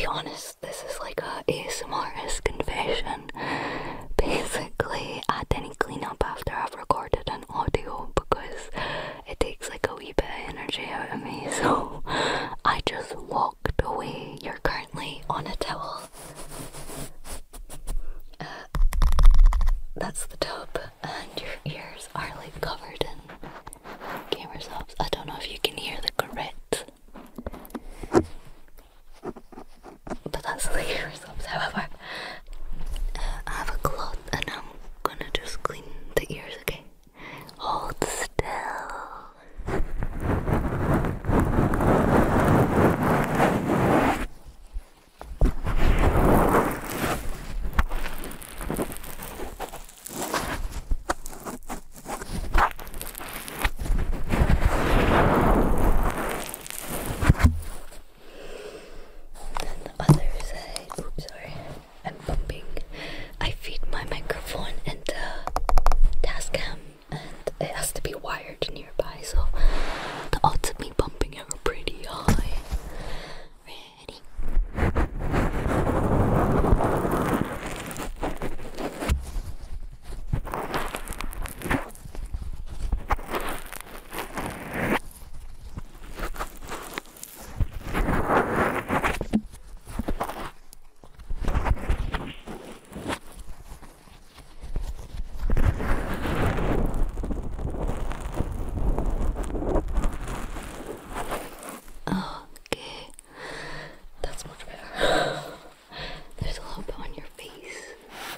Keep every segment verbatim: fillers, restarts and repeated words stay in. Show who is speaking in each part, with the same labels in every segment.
Speaker 1: honest, this is like a A S M R confession. Basically, I didn't clean up after I've recorded an audio because it takes like a wee bit of energy out of me, so I just walked away. You're currently on a towel. Uh, that's the tub, and your ears are like covered in gamer subs. I don't know if you can hear the grit, but that's the gamer subs. However, uh, I have a cloth and I'm gonna just clean the ears, okay? Hold still. Other side. Oops, sorry. I'm bumping. I feed my microphone into Tascam and it has to be wired nearby, so the odds of me bumping it are pretty high. Ready? Okay, that's much better. There's a little bit on your face.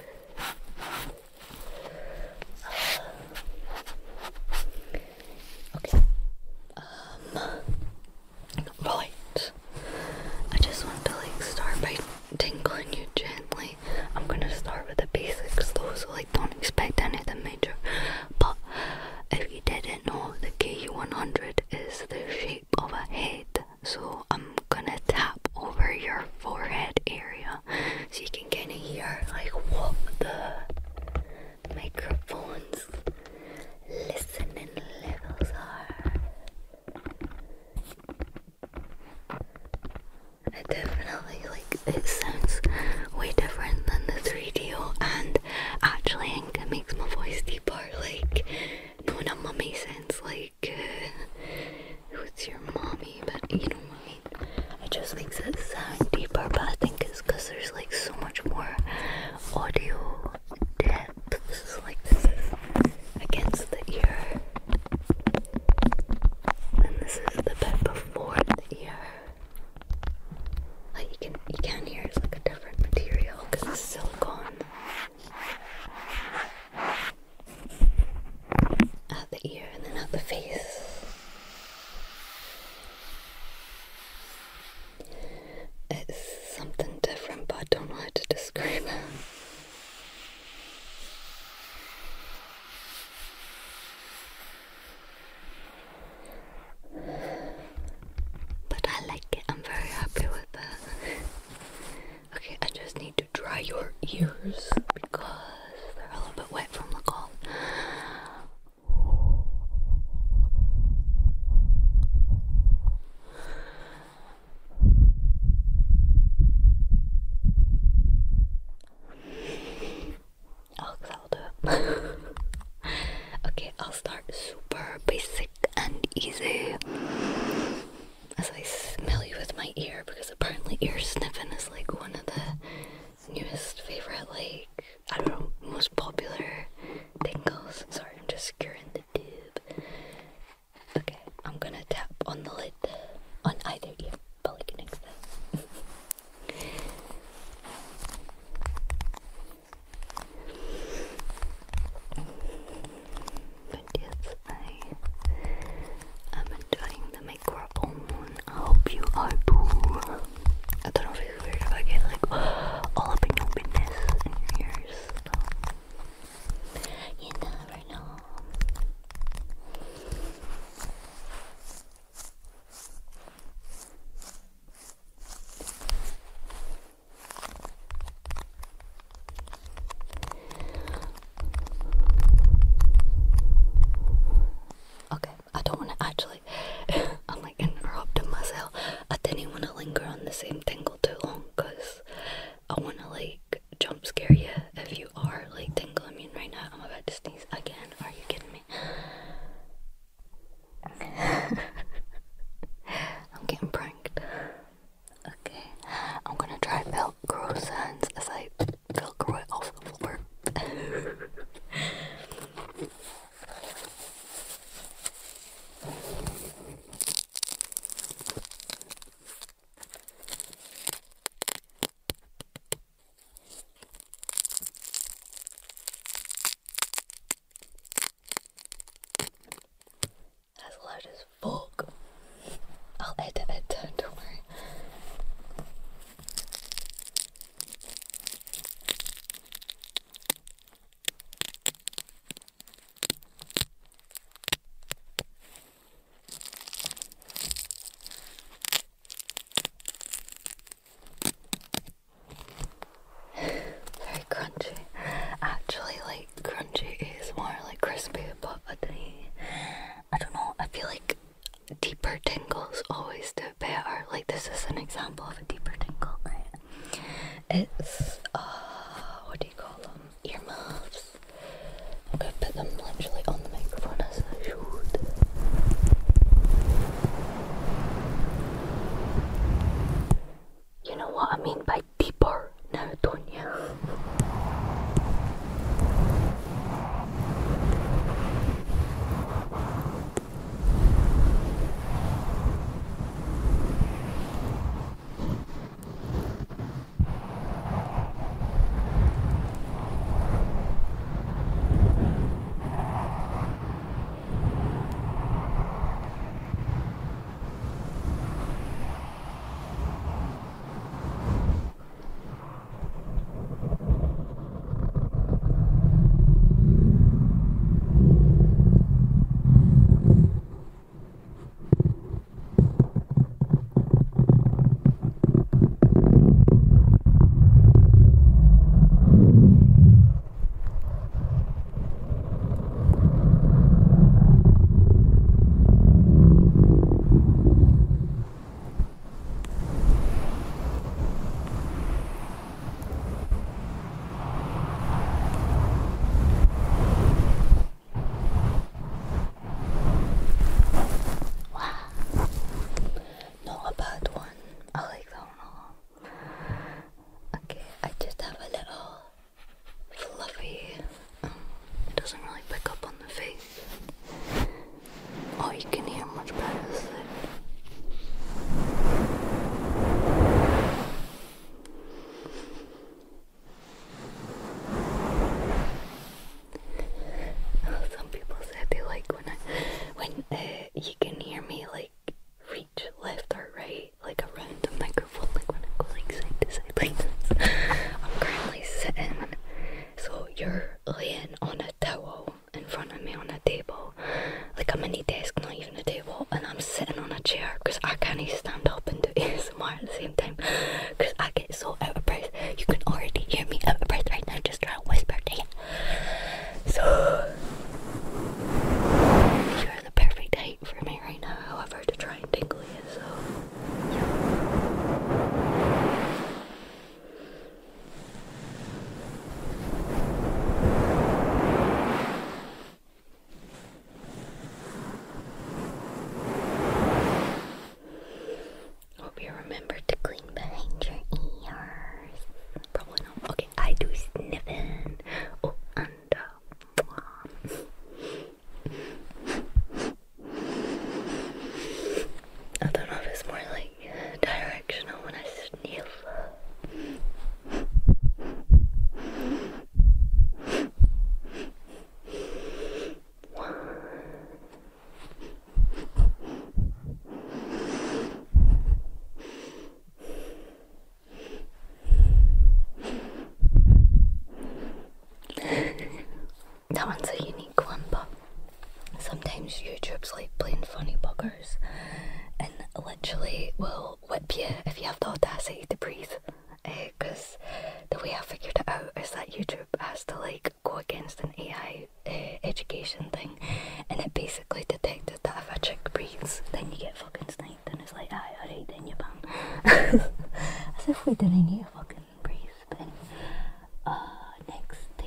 Speaker 1: Okay. Um. Right. I just want to like start by tingling you gently. I'm gonna start with the basics though, so like don't expect anything major. But if you didn't know, the K U one hundred is the shape of a head. So I'm gonna tap over your forehead area so you can kind of hear like what the microphone's listening levels are. It definitely, like, it sounds way different than the three D O, and actually I think it makes my voice deeper, like, no, in a mummy sense, like, uh, who's your mommy, but you know what I mean. It just makes it sound deeper, but I think it's because there's like so much more audio depth, like this is against the ear, and this is the bit before the ear. Like you can you can hear it's like It's, uh, what do you call them? Earmuffs. I'm gonna put them literally on the microphone as I should. You know what I mean by deeper now, don't you? That one's a unique one, but sometimes YouTube's like playing funny buggers and literally will whip you if you have the audacity to breathe. Because uh, the way I figured it out is that YouTube has to like go against an A I uh, education thing, and it basically detected that if a chick breathes, then you get fucking sniped, and it's like, aye, alright, then you ban. As if we didn't need to fucking breathe. But anyway, uh, next thing.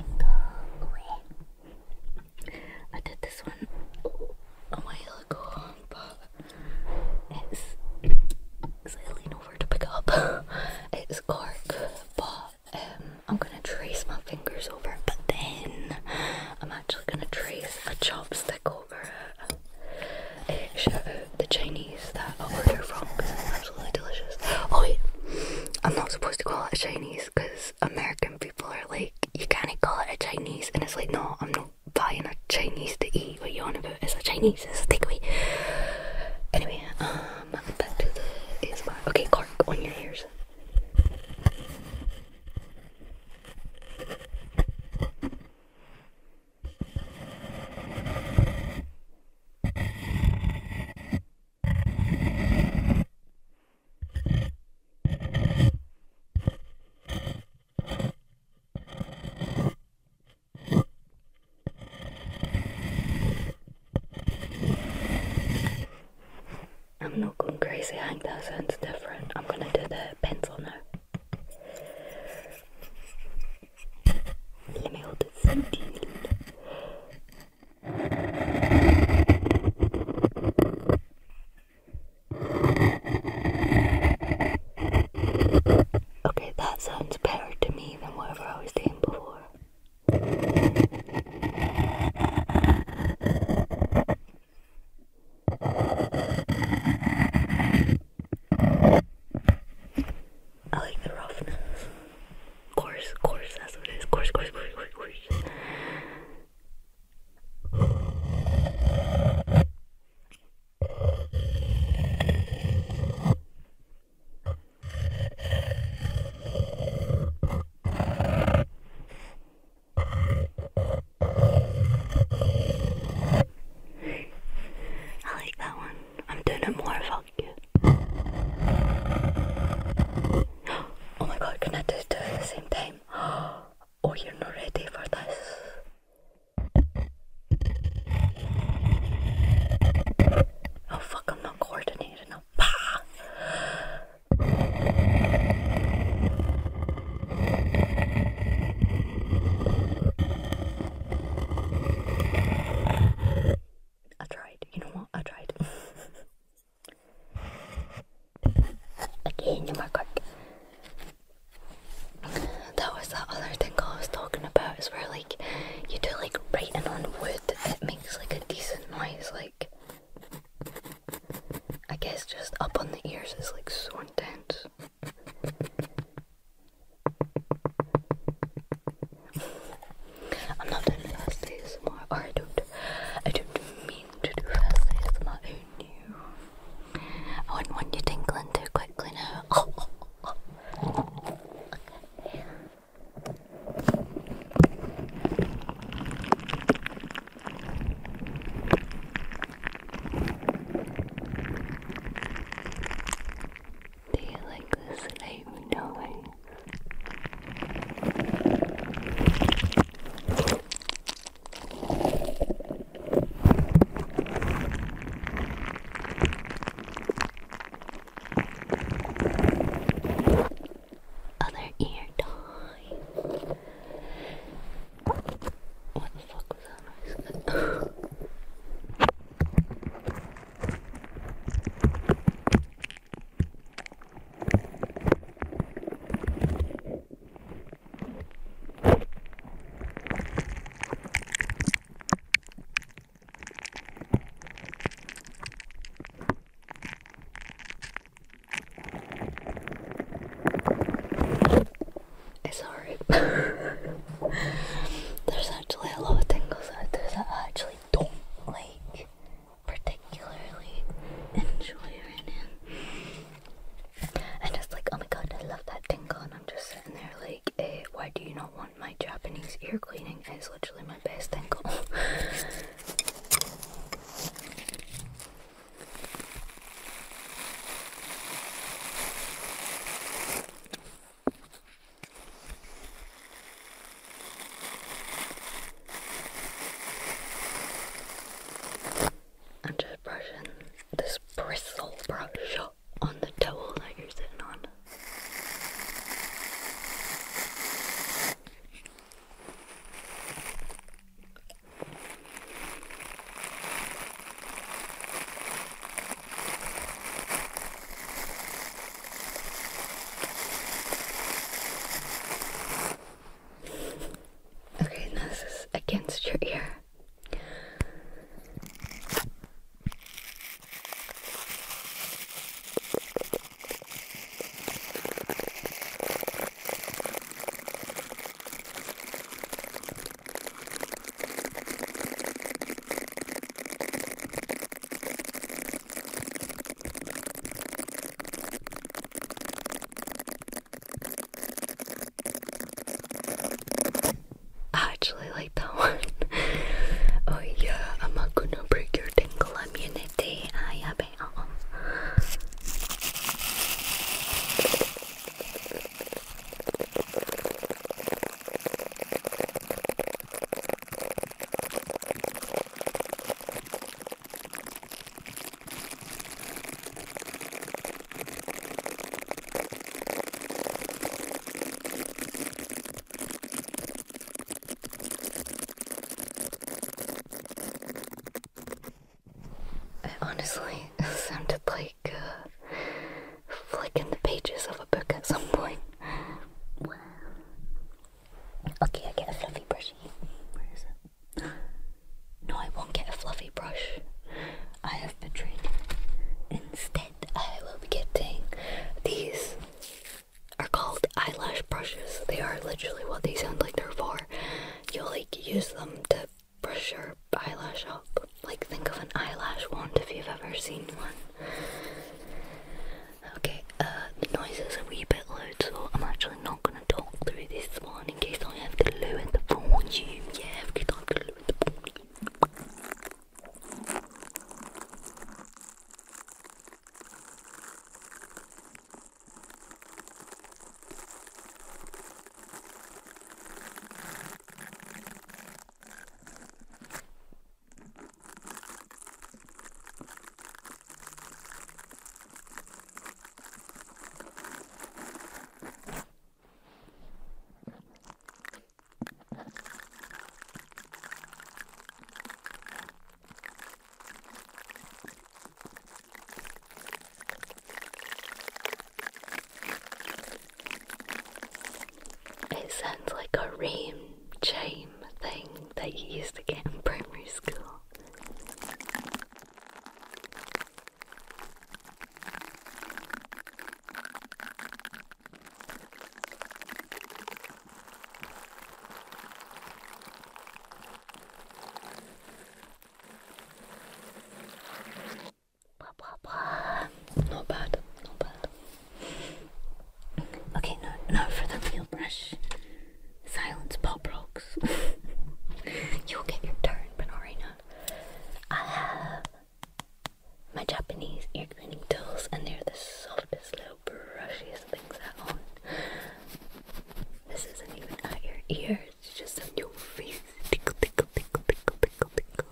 Speaker 1: I did this one a while ago, but it's, it's I lean over to pick it up. It's cork, but um, I'm gonna trace my fingers over it, but then I'm actually gonna trace a chopstick over it. Uh, shout out the Chinese that I order from because it's absolutely delicious. Oh wait, I'm not supposed to call it a Chinese because American people are like, you can't call it a Chinese, and it's like, no, I'm not buying a Chinese to eat. What you on about? It's a Chinese, it's a takeaway. Anyway, um, back to the A S M R. Okay, cork on your ears. I'm not going crazy, I think that sounds different. I'm gonna do the pencil now. ear cleaning is literally my best tingle. I'm just brushing this bristle brush on the towel that you're sitting on. Okay, now this is against your ear. I actually like that one. Oh yeah, I'm not gonna break your tingle immunity. I bet. It honestly sounded like uh, flicking the pages of a book at some point. Wow. Okay, I get a fluffy brush. Where is it? No, I won't get a fluffy brush. I have betrayed you. Instead, I will be getting these. Are called eyelash brushes. They are literally what they sound like they're for. You'll like use them to brush your eyelash up. Like think of an eyelash wand if you've ever seen one. Okay, uh, the noise is a wee bit loud, so I'm actually not gonna talk through this one in case I have to lower the volume. Yeah, in case I have to lower the volume. It sounds like a rain chime thing that you used to get in primary school. Blah blah blah. Not bad, not bad. Okay, now, now for the real brush. Silence pop rocks. You'll get your turn, but not right now. I have my Japanese ear cleaning tools, and they're the softest little brushiest things at all. This isn't even at your ear, it's just on your face. Tickle, tickle, tickle, tickle, tickle, tickle.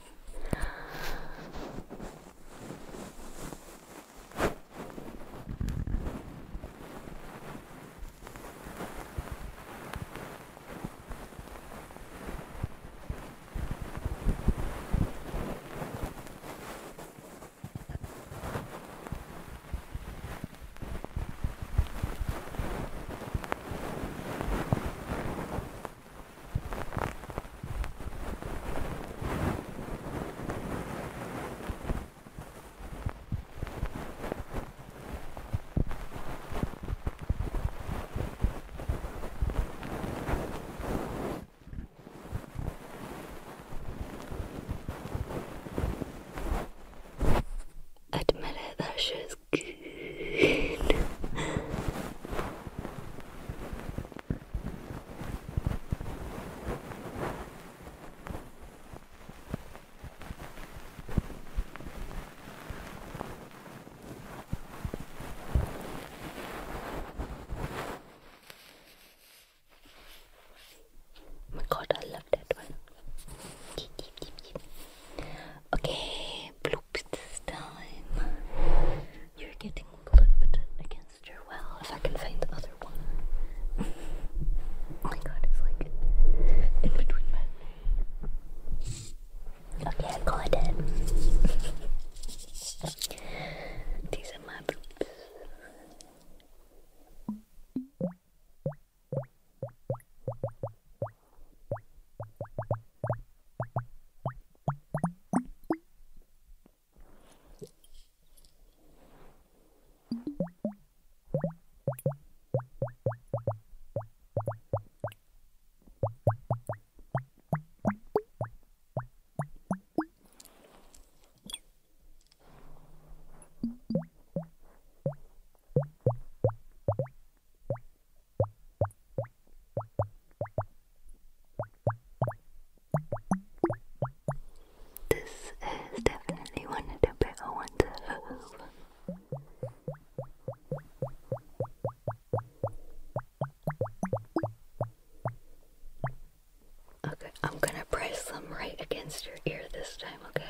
Speaker 1: against your ear this time, okay?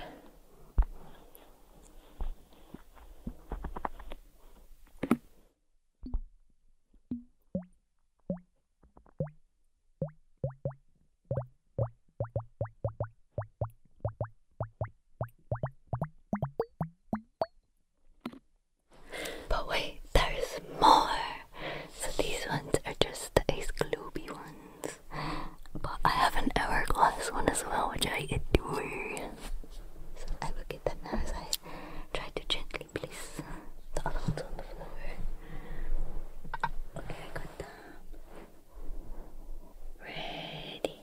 Speaker 1: But wait, there's more! So these ones are just the ice globy ones. But I have an hourglass one as well, which I adore. So I will get them now as I try to gently place the other ones on the floor. Okay, I got them. Ready.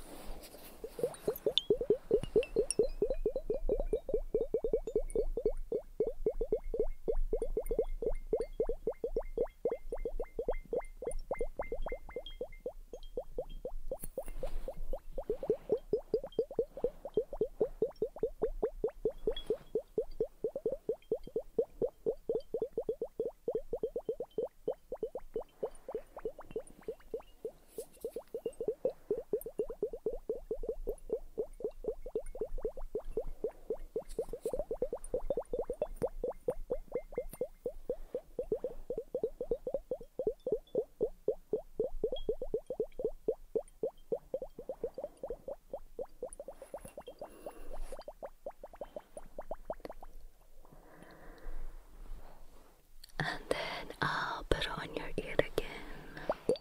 Speaker 1: And then I'll put it on your ear again.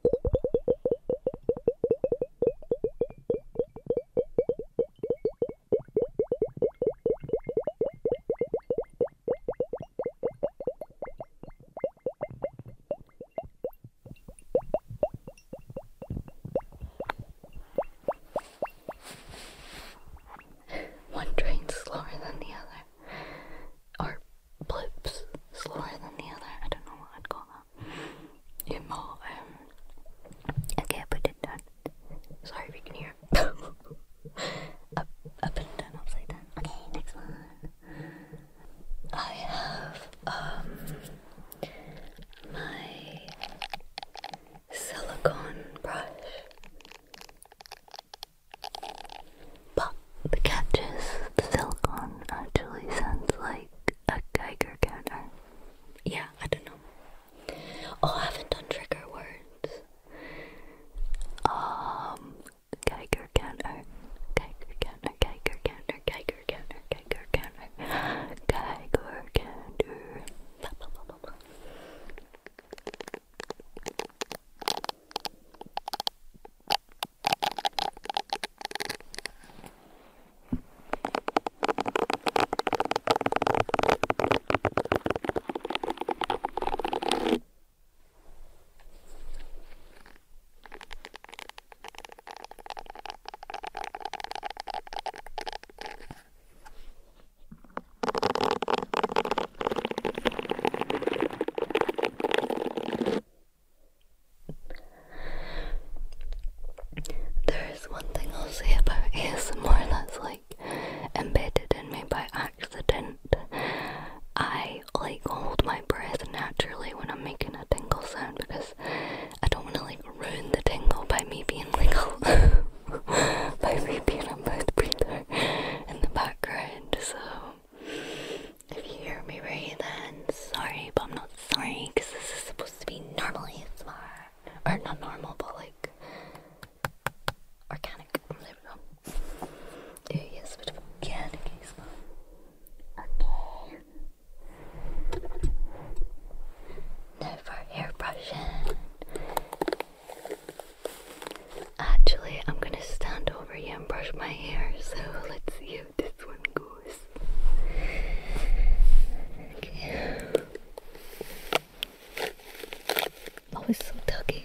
Speaker 1: One drains slower than the other. Or blips slower than the other. I don't know what I'd call that. Yeah, more, um, okay, I put it down. Sorry if you can hear. I, I put it down upside down. Okay, next one. I have um my silicone brush. But the catch is the silicone actually sounds like a Geiger counter. Yeah, I don't know. Oh, I haven't done trigger words. Um, Geiger counter, Geiger counter, Geiger counter, Geiger counter, Geiger counter, Geiger counter. Blah, blah, blah, blah, blah. There's one thing I'll say about A S M R that's like embedded in me by accident. I like hold my breath naturally when I'm making a tingle sound because I don't want to like ruin the tingle by me being like a by me being a mouth breather in the background. So if you hear me breathe, then sorry, but I'm not sorry because this is supposed to be normal A S M R, or not normal, but like organic. There we go. Yeah, yes, a bit of organic A S M R. Okay. Now for hair brushing. Actually, I'm gonna stand over you and brush my hair, so let's see how this one goes. Okay. Oh, it's so tuggy.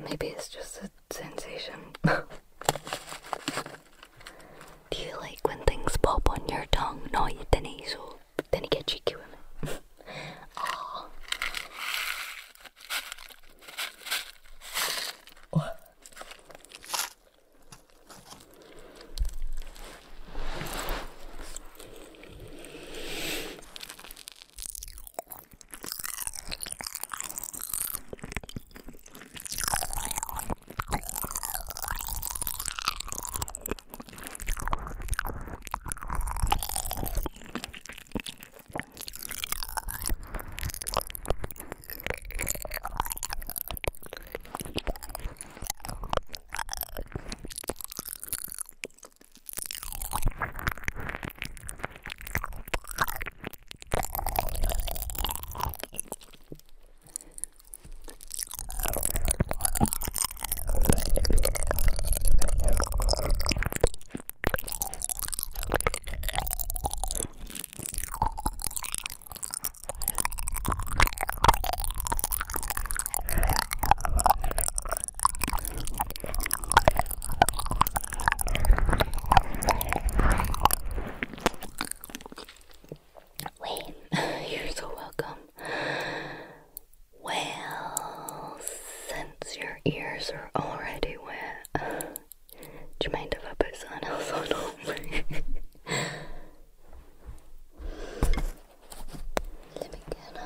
Speaker 1: Maybe it's just a sensation. Do you like when things pop on your tongue? No, you didn't, so didn't get cheeky with me. Oh. What? You're so welcome. Well, since your ears are already wet, do you mind if I put something else on them? Let me get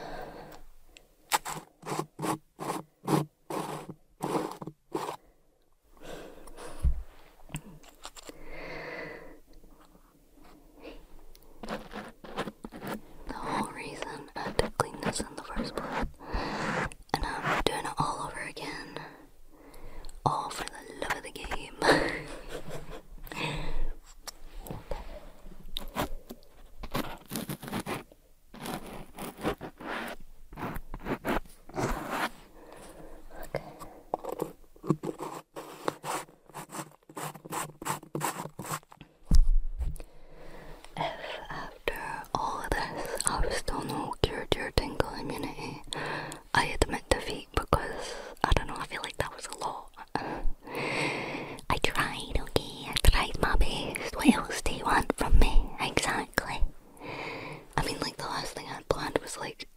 Speaker 1: the whole reason I had to clean this in the first place, and I'm doing it all over again, all for the love of the game. If after all of this I've still not cured your tingle immunity, I admit defeat because, I don't know, I feel like that was a lot. I tried, okay, I tried my best. What else do you want from me? Exactly. I mean, like, the last thing I had planned was, like,